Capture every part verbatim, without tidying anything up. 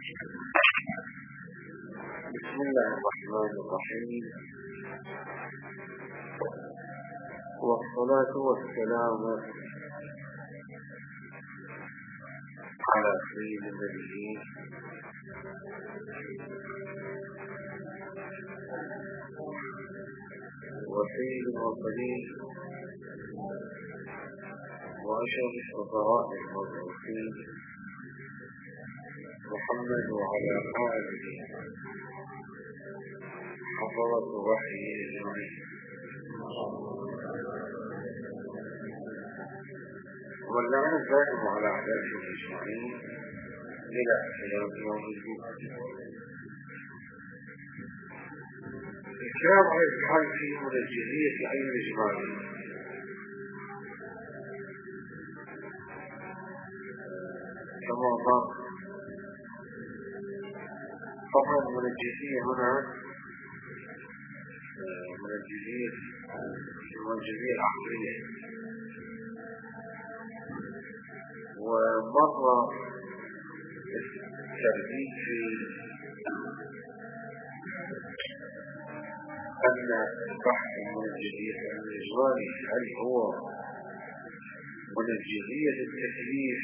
بسم الله الرحمن الرحيم، والصلاة والسلام على سيد النبيين وسيد المرسلين وأشرف الشرفاء المبعوثين محمد وعلى آله حفظة وحي أجمعين، واللعنة الدائم على أعدائهم أجمعين إلى قيام يوم الدين. الكلام على الحال في منجزية العلم الإجمالي كما ظهر. طبعا المنجزية هنا منجزية المنجزية العقلية، ومرة الترديد في أن البحث المنجزية الإجمالي هل هو منجزية التكليف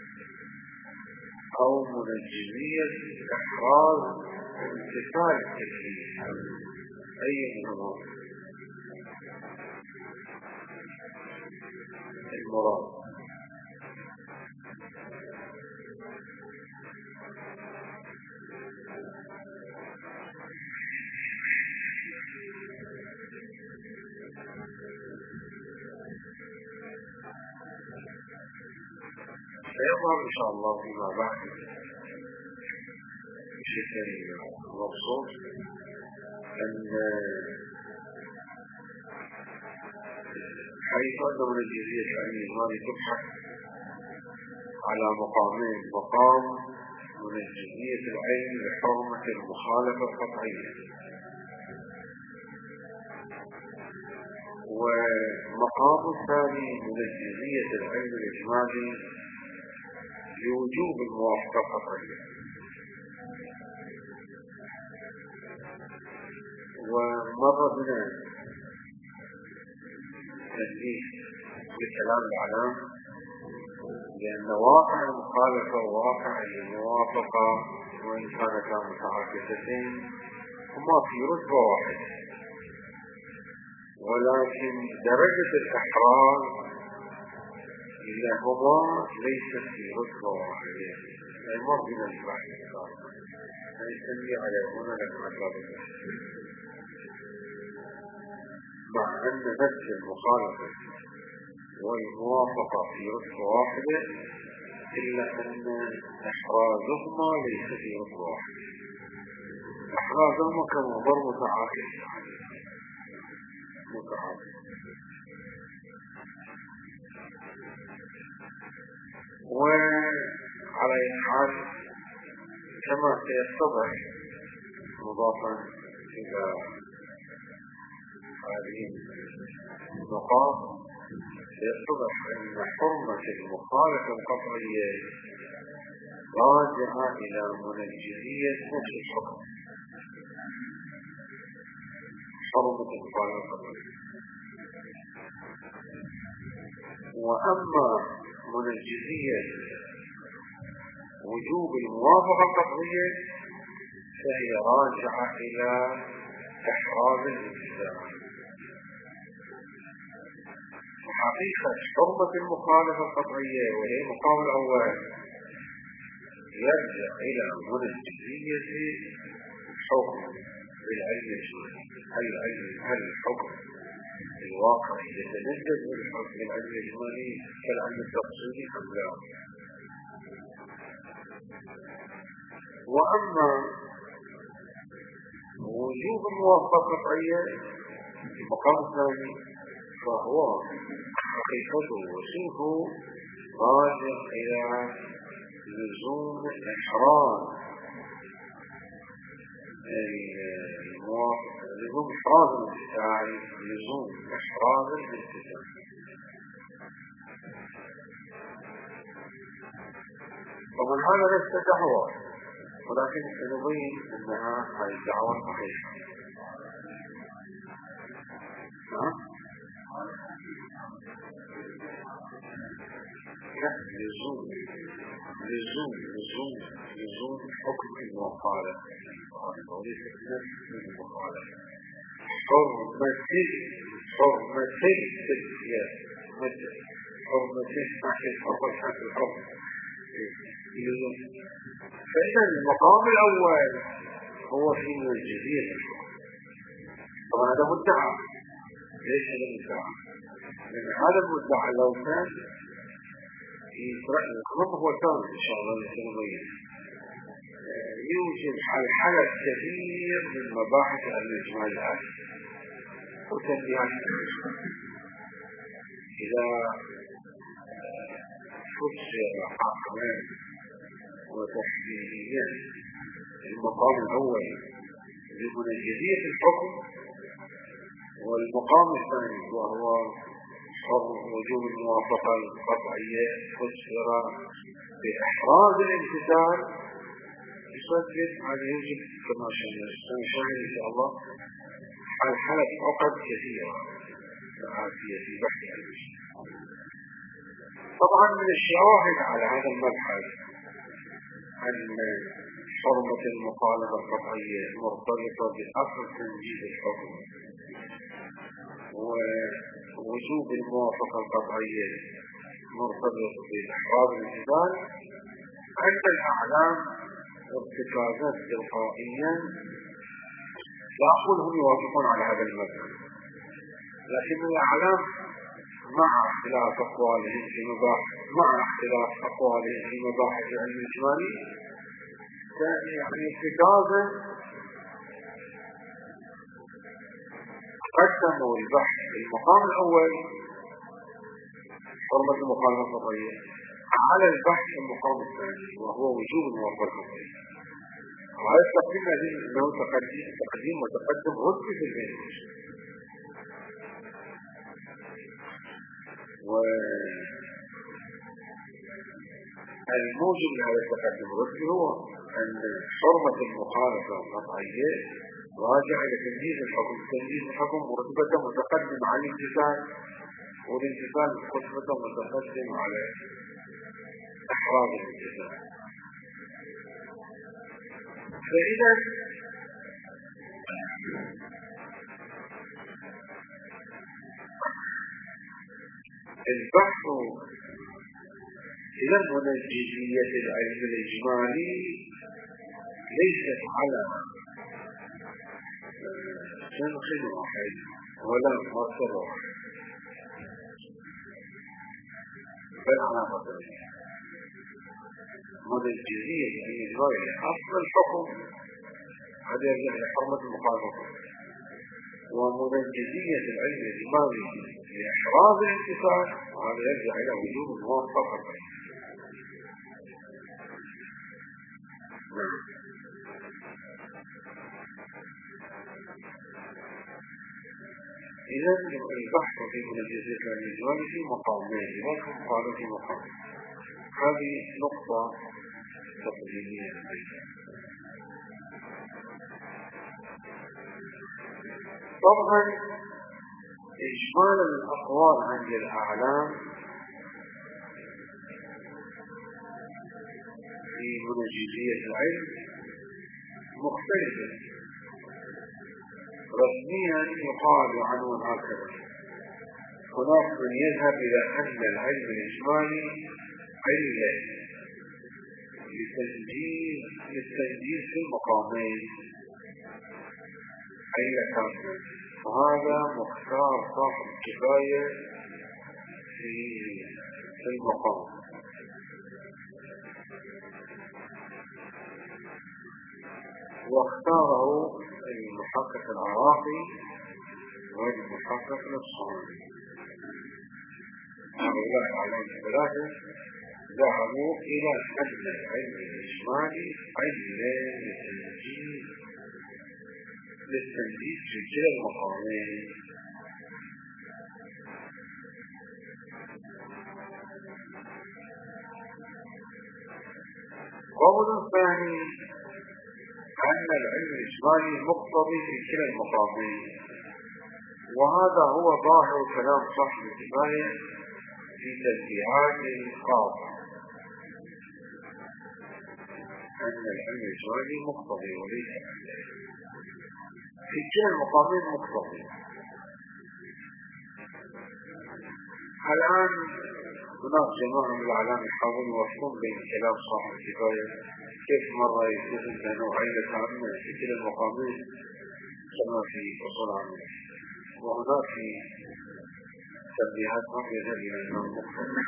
أو منجزية إحراز امتثال التكليف، أي منهما المراد؟ سيظهر إن شاء الله فيما بعد بشكل مبسوط أن حيث أن منجزية العلم الإجمالي تبحث على مقامين: مقام منجزية العلم لحرمة المخالفة القطعية، ومقام الثاني منجزية العلم الإجمالي لوجوب الموافقة القطعية. ومر بنا تنبيه لكلام العلام لأن واقع المخالفة وواقع الموافقة وإن كانتا متعاكستين هما في رتبة واحدة، ولكن درجة الإحراز لهما ليست في رتبة واحدة. مر بنا البحث الثاني نسمي على هنا المطلب، مع أن نفس المخالفة والموافقة في رتبة واحدة إلا أن إحرازهما ليس في رتبة واحدة، إحرازهما كمنظر متعاكس متعاكس. وعلى أي حال كما سيتضح مضافا إلى هذه النقاط سيتضح أن حرمة المخالفة القطعية راجعة إلى منجزية نفس الحكم، حرمة المخالفة القطعية. وأما منجزية وجوب الموافقة القطعية فهي راجعة إلى إحراز الالتزام. وحقيقة حرمة المخالفة القطعية وهي المقام الأول يرجع إلى منجزية الحكم بالعلم الإجمالي. هل هل الحكم الواقعي يتنجز بالحكم بالعلم الإجمالي كالعلم التفصيلي أم لا؟ وأما وجوب الموافقة القطعية في المقام الثاني فهو حقيقته وصفه راجع إلى لزوم إحراز لزوم إحراز الامتثال لزوم إحراز الامتثال. طبعا هذا ليس تحوى، ولكن سنبين أنها هذه الدعوة صحيحة. لا، لزوم لزوم لزوم لزوم حكم المقالة وليس نفس المقالة. حرمتي حرمتي السياسة مثل حرمتي تحت الحرم تحت الحرم. فإذا المقام الأول هو في الجزية الحكم. طبعا هذا مدعى. ليش هذا مدعى؟ لأن هذا المدعى لو كان يقرأ هو ثاني إن شاء الله لسنبين يوجد حالة كثير من مباحث الإجماع الآتي وتنبيهات. إذا فسر عقلا وتحديديا المقام الأول بمنجزية الحكم، والمقام الثاني وهو وجوب الموافقة القطعية فسر بإحراز الامتثال، يصدق أن يوجد كما سنشاهد إن شاء الله حالة عقد كثيرة آتية في بحث الوجه. طبعا من الشواهد على هذا المبحث أن حرمة المخالفة القطعية مرتبطة بأصل تنجيز الحكم، ووجوب الموافقة القطعية مرتبط بإحراز الامتثال. عند الأعلام ارتكازات تلقائيا لا أقول هم يوافقون على هذا المذهب، لكن الأعلام مع اختلاف أقوالهم في مباحث مع اختلاف أقوالهم في مباحث العلم الإجمالي يعني ارتكازا قدموا البحث في المقام الأول حرمة المخالفة القطعية على البحث في المقام الثاني وهو وجوب الموافقة القطعية. وهذا التقديم الذي أنه تقديم وتقدم رتبة في البين. والموجب لهذا التقدم الرتبة هو أن حرمة المخالفة القطعية راجع إلى تنجيز الحكم. تنجيز الحكم رتبة متقدم على الامتثال، والامتثال رتبة متقدم على إحراز الامتثال. فإذا البحث إلى منجزية العلم الإجمالي ليست على سنخ واحد ولا مصر واحد، بل على مصرين. منجزية العلم الإجمالي أصل الحكم هذا يرجع لحرمة المخالفة، ومنجزية العلم الإجمالي لإحراز الامتثال وهذا يرجع إلى وجوب الموافقة. إذا البحث في منجزية العلم الإجمالي في مقامين وقال في مقام. هذه نقطة تقديمية. طبعا إجمال الأقوال عند الأعلام في منجزية العلم مختلفة. رسميا يقال عنه هكذا: هناك من يذهب إلى أن العلم الإجمالي علة للتنجيز للتنجيز في المقامين علة كاملة، وهذا مختار صاحب الكفاية في المقام. واختاره المحقق العراقي والمحقق الصهيوني. هؤلاء العلماء الثلاثة ذهبوا إلى أن العلم الإجمالي علة للتنجيز للتنجيز في كلا المقامين. قول ثاني أن العلم الإجمالي مقتضي في كلا المقامين، وهذا هو ظاهر كلام صاحب الكفاية في تنبيهات القاضي، أن العلم الإجمالي مقتضي وليس في كلا المقامين مقتضي. الآن هناك جماعة من العلام يحاولون يوصلون بين كلام صاحب الكفاية كيف مرة يجوز نوعين تامة في كلا المقامين كما في أصول عامة، وهناك في تنبيهات ما يزال إلى أنه مقتضي.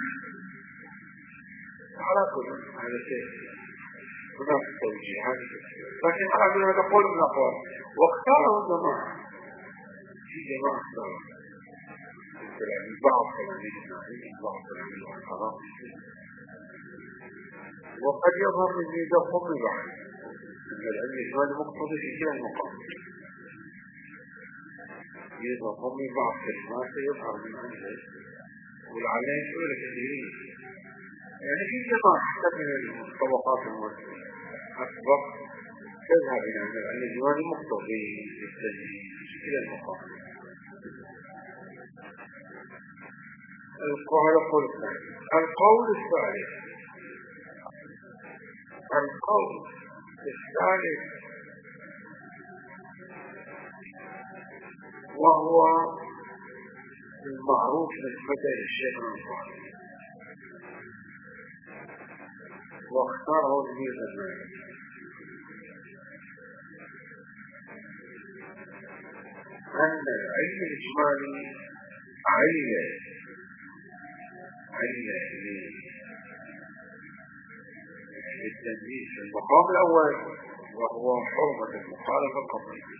على كل هذا شيء هناك توجيهات، لكن على هذا قول من الأقوال واختاره الجماعة في جماعة اختاره بعض تلاميذ الناحية بعض تلاميذ الحرام، وقد يظهر من ذلك قبل بعض أن العلم الإجمالي مقتضي في كلا المقام، يظهر قبل بعض كلمات يظهر من عنده والعلائم سؤال كثيرين، يعني في جماعة حتى من الطبقات الأسبق تذهب إلى أن العلم الإجمالي مقتضي في كلا المقام. القول الثاني القول الثالث القول الثالث وهو المعروف نسبة للشيخ الأنصاري واختاره ابن الألباني، أن العلم الإجمالي علة علة للتنبيه في المقام الأول وهو حرمة المخالفة القطعية،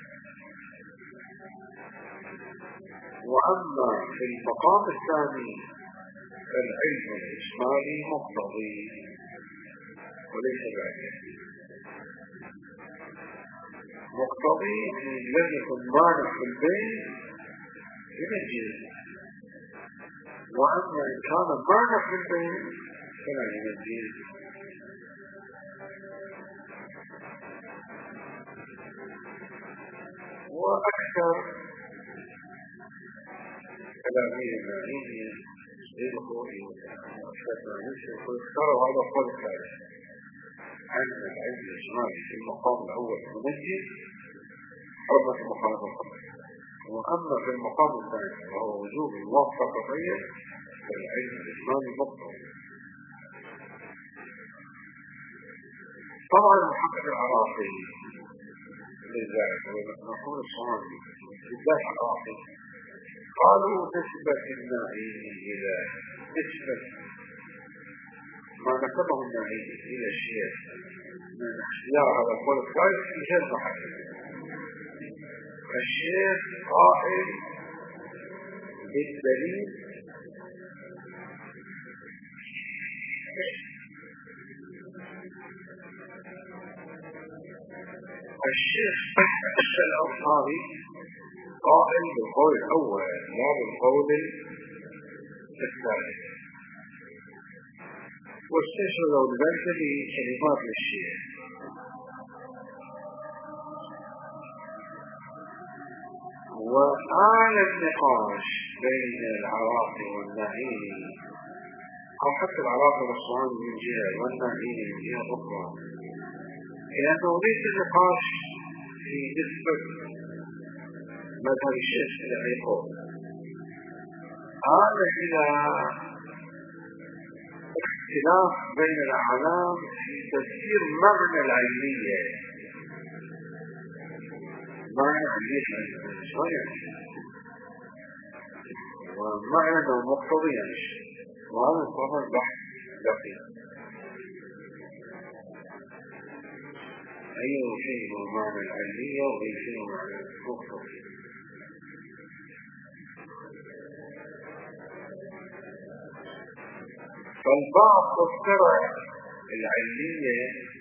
وأما في المقام الثاني فالعلم الإجمالي مقتضي وليس بعده، مقتضي لم يكن مانع في البيت ينجز، وأما إن كان مانع في البيت فلا ينجز. وأكثر تلاميذ المعنيين يدخلوا ويختاروا هذا القول الثالث، أن العلم الإجمالي في المقام الأول منجز حرمة المخالفة القطعية، وأما في المقام الثاني وهو وجوب الموافقة القطعية فالعلم الإجمالي مقتضي. طبعا المحقق العراقي لذلك ونقول الصواني بالذات العراقي قالوا نسبة النائي إلى نسبة ما نسبه النائي إلى الشيخ من اختيار هذا القول الثالث في غير محل. الشيخ قائل بالدليل الشيخ الأنصاري قائل بالقول الأول لا بالقول الثالث، واستشهدوا بذلك بكلمات للشيخ. وآل النقاش بين العراقي والنعيمي أو حتى العراقي والصواني من جهة والنعيمي من جهة أخرى، لأنه ليس النقاش في نسبة مذهب الشيخ إلى أي قول، هذا إلى اختلاف بين الأعلام في تفسير معنى العلمية. معنى العلمية شوية ومعنى أنه مقتضي يعني وهذا طبعا بحث دقيق. أي شيء هو معنى العلمية وأي شيء هو معنى المقتضي. فالبعض فسر العلمية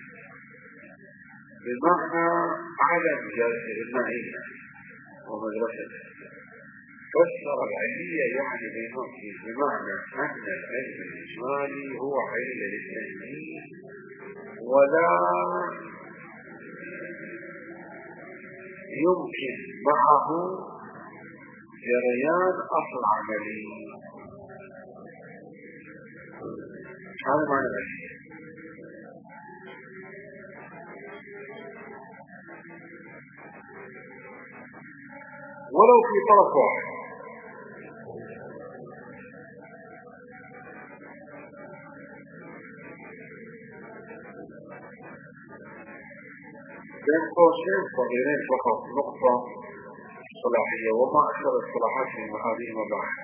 بمعنى عدم جلسة المعينة ومدرسة، فسر العلمية يعني بمعنى أن العلم الإجمالي هو علم للتنمية ولا يمكن معه جريان أصل عملي. هذا معنى الأشياء. ولو في طرف واحد. بين قوسين صغيرين فقط نقطة صلاحية، وما أكثر الصلاحات من هذه المباحث.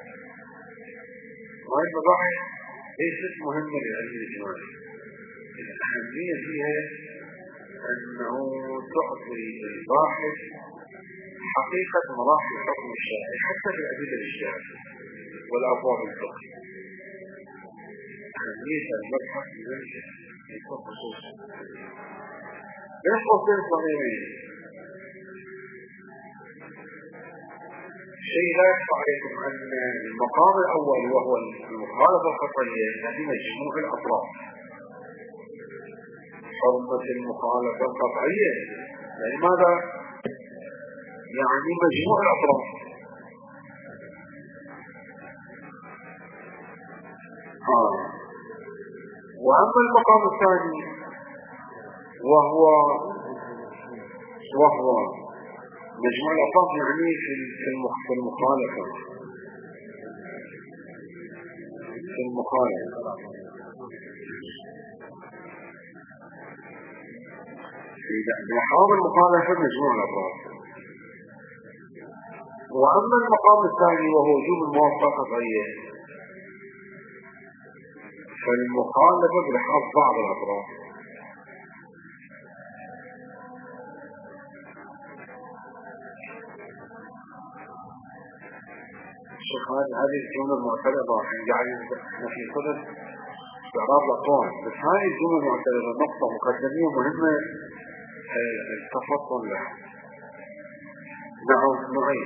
وهذه المباحث ليست مهمة للعلم الإجمالي. الأهمية فيها أنه تعطي الباحث حقيقة مراحل حكم الشارع حتى في الأدلة الإجمالية والأبواب الفقهية. أهمية المبحث ينجح يكون خصوصا. بين قوسين صغيرين شيء لا يخفى عليكم أن المقام الأول وهو المخالفة القطعية هذه مجموع الأطراف. حرمة المخالفة القطعية يعني ماذا؟ يعني مجموع الأطراف. آه. وأما المقام الثاني وهو وهو مجموع الأطراف يعني في المخالفة في المخالفة في مقام المخالفة مجموع الأطراف. وأما المقام الثاني وهو وجوب الموافقة القطعية فالمخالفة بلحاظ بعض الأطراف. هذه الجملة المعترضة يعني في صدر استعراض الأقوال، بس هذه الجملة المعترضة نقطة مقدمية مهمة التفصل لها. نعم نوعين: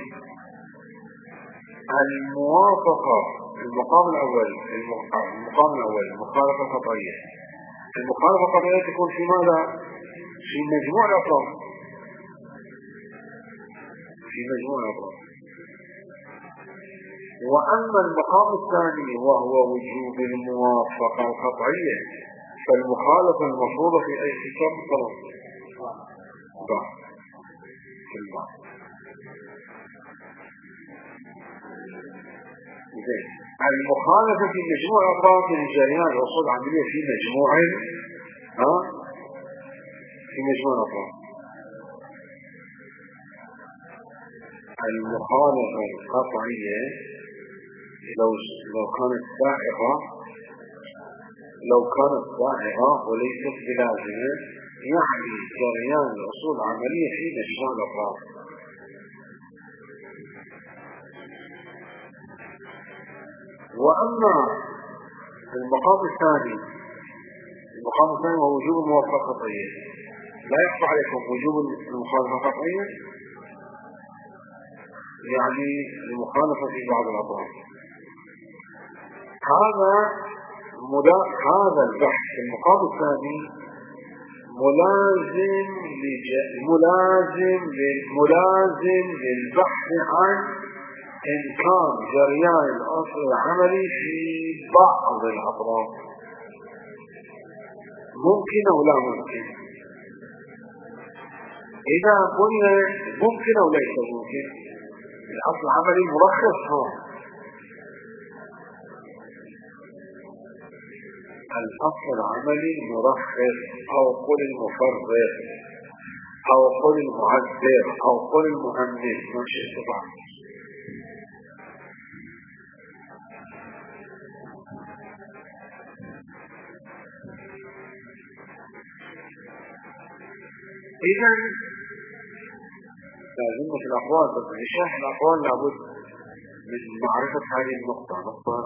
الموافقة المقام الأول المقام الأول المخالفة القطعية. المخالفة القطعية تكون في ماذا؟ في مجموع الأطراف. في مجموع الأطراف. وأما المقام الثاني وهو وجوب الموافقة القطعية فالمخالفة المفروضة في أي كتاب طرف بعض في البعض. المخالفة في مجموع الأطراف من جريان الأصول العملية في مجموع ها في مجموع الأطراف. المخالفة القطعية لو لو كانت سائغة لو كانت سائغة وليست بلازمة يعني جريان الأصول العملية في مجموع الأطراف. وأما المقام الثاني المقام الثاني هو وجوب الموافقة القطعية. لا يخفى عليكم وجوب المخالفة القطعية يعني المخالفة في بعض الأطراف. هذا مدا... هذا البحث في المقام الثاني ملازم لج... ملازم لل... ملازم للبحث عن إمكان جريان الأصل العملي في بعض الأطراف. ممكن أو لا ممكن؟ إذا قلنا ممكن أو ليس ممكن الأصل العملي مرخص هون. الأصل العملي مرخص أو قل المفرغ أو قل المعذر أو قل المؤمن ماشي طبعا. إذا لازم في الأقوال بس لشرح الأقوال لابد من معرفة هذه النقطة، نقطة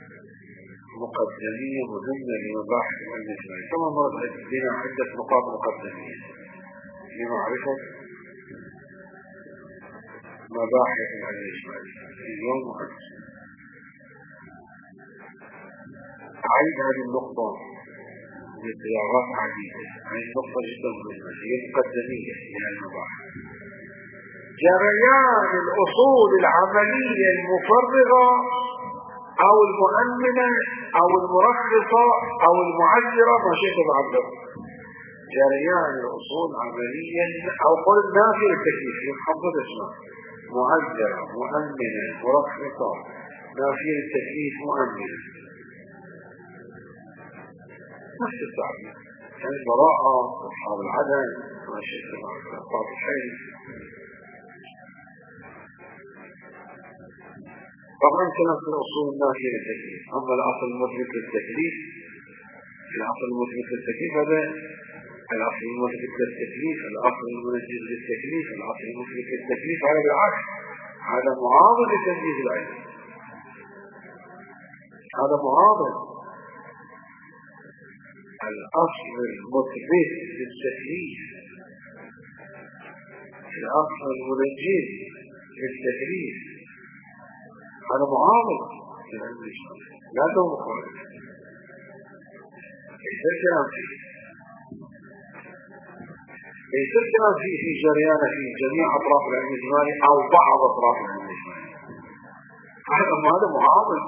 مقدمية مهمة لمباحث العلم الإجمالي. كما مرت بنا عدة نقاط مقدمية لمعرفة مباحث العلم الإجمالي اليوم وأمس. أعيد هذه النقطة بصياغات عديدة. هذه النقطة جدا مهمة، هي مقدمية لهذه المباحث. جريان الأصول العملية المفرغة أو المؤمنة أو المرخصة أو المعذرة، ما شئت بعبر. جريان الأصول عمليا أو قل نافية للتكليف، يتحفظ اسمه معذرة مؤمنة مرخصة، نافية للتكليف مؤمنة، نفس التعبير. يعني البراءة أصحاب العدن ما شئت بعبر الحين. طبعا كلام في الأصول النافية للتكليف. أما الأصل المثبت للتكليف، الأصل المثبت للتكليف هذا الأصل المثبت للتكليف، الأصل المنجز للتكليف، الأصل المثبت للتكليف، هذا بالعكس، هذا معارض لتنجيز العلم، هذا معارض. الأصل المثبت للتكليف، الأصل المنجز للتكليف، هذا معارض للعلم الإجمالي، لا هو مخالف. ليس الكلام فيه ليس الكلام فيه في جريان في جميع أطراف العلم الإجمالي أو بعض أطراف العلم الإجمالي، هذا هذا معارض.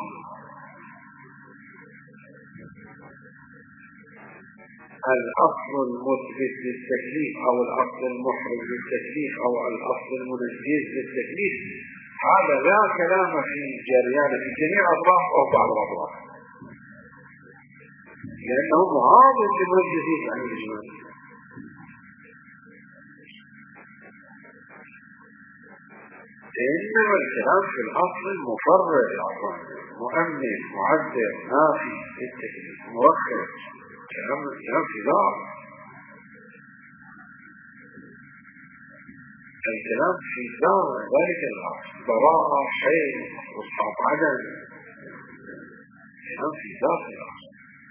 الأصل المثبت للتكليف أو الأصل المحرز للتكليف أو الأصل المنجز للتكليف، هذا لا كلام في جريان في جميع الأطراف أو بعض الأطراف، لأنه معارض للمنجزين عن الإجمالي. إنما الكلام في الأصل المفرغ مؤمن معدل نافي للتكليف مرخص، كلام الكلام في ذلك. الكلام في ذلك الأصل براءة حين وصحاب عدن، الكلام في ذات الأصل.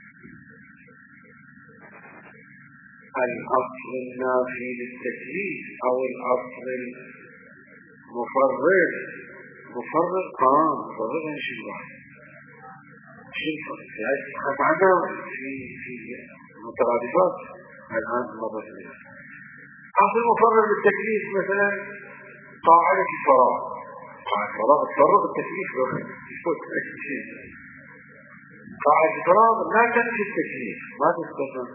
الأصل النافي للتكليف أو الأصل المفرغ، مفرغ قام مفرغ شبه شبه في هذه عنا في في المترادفات الآن مرة ثانية. أصل مفرغ للتكليف مثلا قاعدة الفراغ، قاعدة الفراغ تفرغ التكليف، قاعدة الفراغ لا تنفي التكليف، ما تستخدم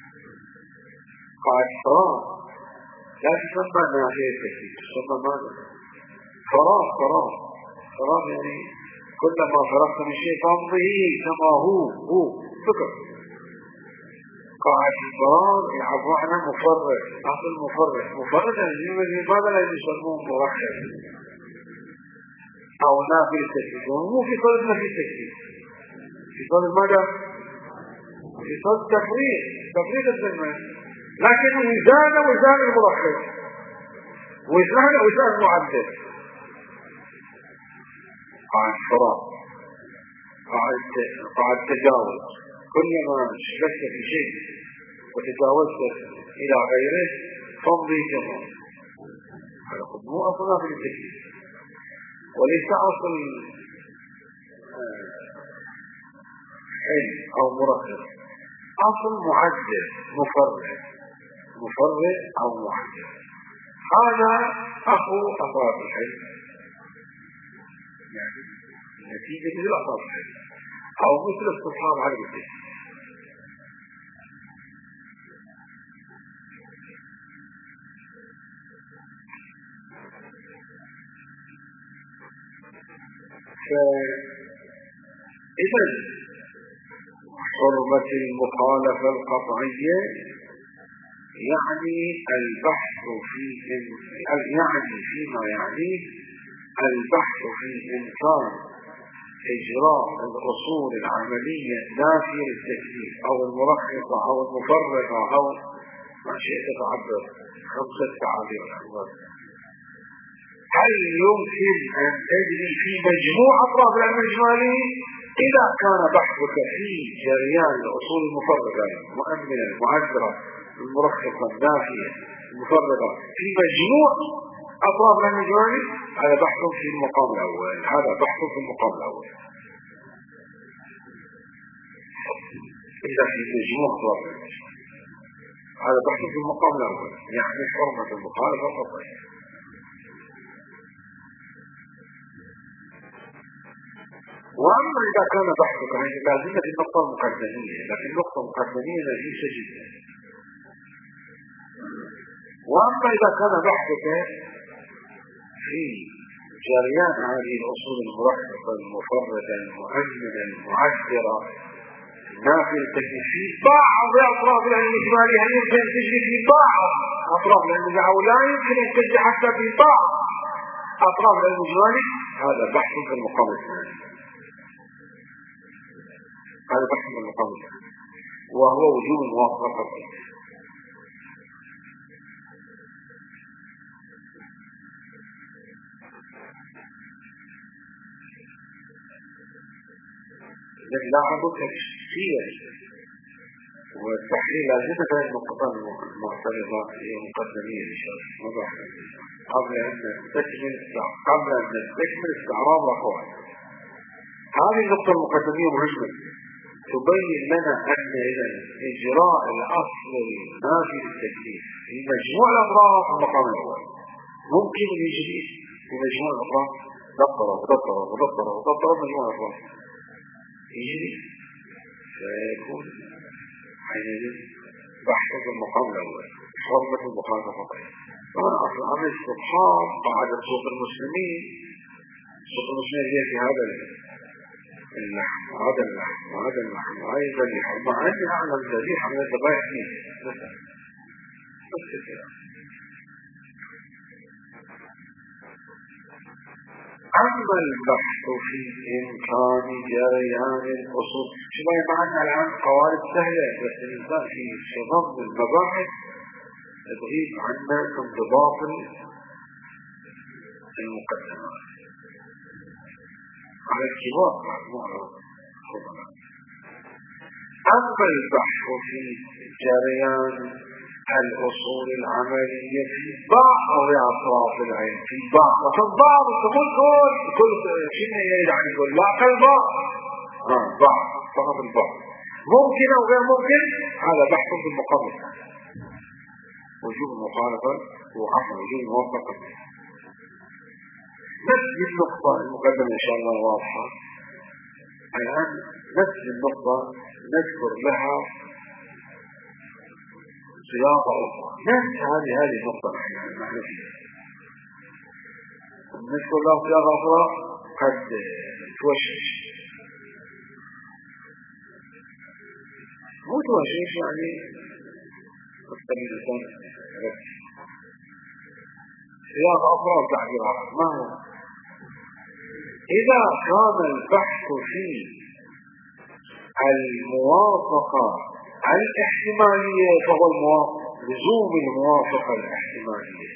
قاعدة الفراغ، لا تسمى نافية التكليف، تسمى ماذا؟ فراغ. فراغ فراغ يعني كلما فرغت من شيء فامضه كما هو هو فكر. قاعدة الفراغ يعبر عنها مفرغ، أصل مفرغ. مفرغ يعني لماذا لا يسمون مرخص أو نافي التكليف؟ ومو في صدد نافي التكليف، في صدد ماذا؟ في صدد تفريغ، تفريغ الزمان، لكن وزان وزان المرخص، وزان وزان المعدل. قاعدة الفراغ، قاعدة التجاوز، كلما شبكت في شيء وتجاوزت إلى غيره فامضي كما هذا مو أصلا في التكليف، وليس أصل حل أو مرخص، أصل معدل مفرغ، مفرغ أو معدل. هذا أخو أطراف الحل، يعني نتيجة للأطراف الحل أو مثل استصحاب على البيت. فإذا حرمة المخالفة القطعية يعني البحث في يعني فيما يعني البحث في إمكان إجراء الأصول العملية نافية للتكليف أو المرخصة أو المفرغة أو ما شئت تعبر، خمسة تعابير. هل يمكن أن تجري في مجموع أطراف العلم الإجمالي إذا كان بحثك في جريان الأصول المفرغة المؤمنة المعذرة المرخصة النافية المفرغة في مجموع أطراف العلم الإجمالي؟ هذا بحث في المقام الأول، هذا بحث في المقام الأول. إذا في مجموع أطراف العلم هذا بحث في المقام الأول، يعني حرمة المخالفة القطعية. وأما إذا كان بحثك هذه لازمة النقطة المقدمية، لكن النقطة المقدمية نجيسة جدا. وأما إذا كان بحثك في جريان هذه الأصول المركبة المفردة المؤمنة المعشرة النافية التي في بعض أطراف العلم الإجمالي، هل يمكن أن تجري في بعض أطراف العلم الإجمالي أو لا يمكن أن تجري حتى في بعض أطراف العلم الإجمالي؟ هذا بحث في المقام الثاني، هذا بحث في المقام الثاني، وهو وجوب الموافقة. الذي لا عضو تفسير والتحليل لازمة هذه النقطة المعترضة هي مقدمية إن شاء الله قبل أن نستكمل قبل أن نستكمل استعراض الأقوال. هذه النقطة المقدمية مهمة تبين لنا أن إذا إجراء الأصل النافي للتكليف في مجموع الأطراف في المقام الأول ممكن أن يجري في مجموع الأطراف دبر ودبر ودبر ودبر مجموع الأطراف يجري، فيكون حينئذ بحث في المقام الأول حرمة المخالفة. طبعا أصل عمل استبحار بعد سوق المسلمين، سوق المسلمين هي في هذا اللحم وهذا اللحم وهذا اللحم وهذا اللحم، مع أني أعلم ذبيحة من الذبائح مين مثلا بس كده. أما البحث في إمكان جريان الأصول، شبه معنا الآن قوالب سهلة، بس الإنسان في صدام المباحث تغيب عنا انضباط المقدمات على الكبار معروف. أما البحث في جريان الأصول العملية في بعض أطراف العلم، في بعض وفي بعض تقول كل كل شيء يعني كل لا كل بعض آه بعض فقط البعض ممكن أو غير ممكن، هذا بحث في المقام وجوب المخالفة وعفوا وجوب الموافقة. نفس النقطة المقدمة إن شاء الله واضحة. الآن نفس النقطة نذكر لها صياغة أخرى، نفس هذه هذه النقطة نحن فيها نذكر لها صياغة أخرى قد توشش، مو توشش يعني تستمر الإنسان صياغة أخرى وتعبيرها. ما هو؟ إذا كان البحث في الموافقة الاحتمالية فهو لزوم الموافقة الاحتمالية،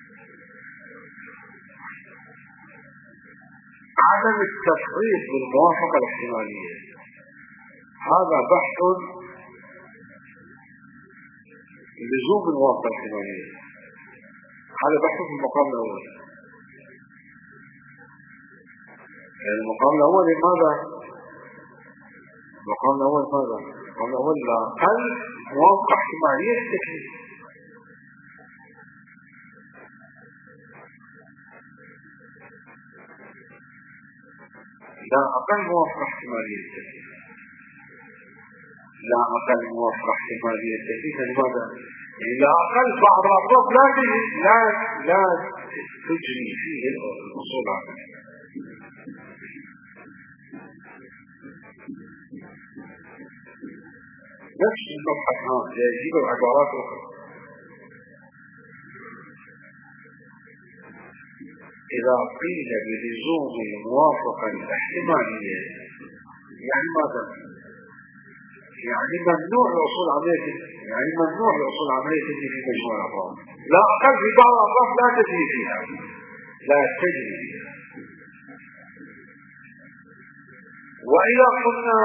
عدم التفريط بالموافقة الاحتمالية، هذا بحث لزوم الموافقة الاحتمالية، هذا بحث في المقام الأول. يعني المقام الأول ماذا؟ المقام الأول ماذا؟ المقام الأول لا أقل موافقة احتمالية التكليف، لا أقل موافقة احتمالية التكليف، لا أقل موافقة احتمالية التكليف. لماذا؟ لا أقل بعض الأطراف لا لا لا تجري فيه الأصول العملية. نفس المبحث هذا يجيب عبارات أخرى. إذا قيل بلزوم الموافقة الاحتمالية يعني ماذا؟ يعني ممنوع الأصول العملية، يعني ممنوع الأصول العملية تجري في مجموع الأطراف، لا أقل في بعض الأطراف لا تجري فيها، لا تجري فيها. وإذا قلنا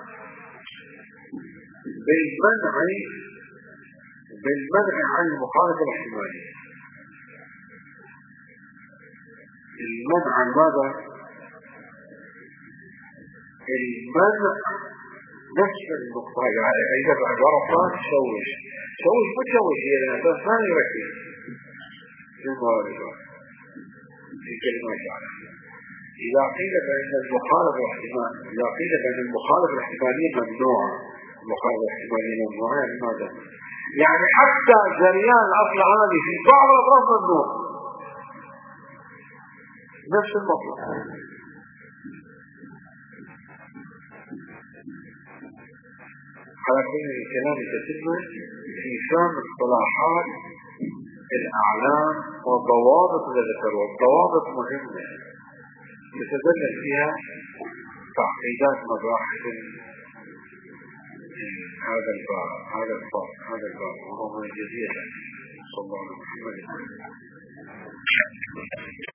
بالمنع بالمنع عن المخالفة الاحتمالية، المنع عن ماذا؟ المنع نفس النقطة، يعني إذا عبارة تشوش تشوش ما تشوش هي الأساس ما يركز في الموارد في كلمات يعني إذا قيل بأن المخالفة احتمال إذا قيل بأن المخالفة الاحتمالية ممنوعة المخالفة الاحتمالية ممنوعة يعني ماذا؟ يعني حتى جريان الأصل العملي في بعض الأطراف ممنوع نفس المطلب. على كل الكلام تتم في فهم اصطلاحات الأعلام والضوابط اللي ذكروا الضوابط مهمة يتدلل فيها تعقيدات مباحث هذا الباب هذا الباب هذا الباب وهو من جزيرة صلى الله عليه وسلم.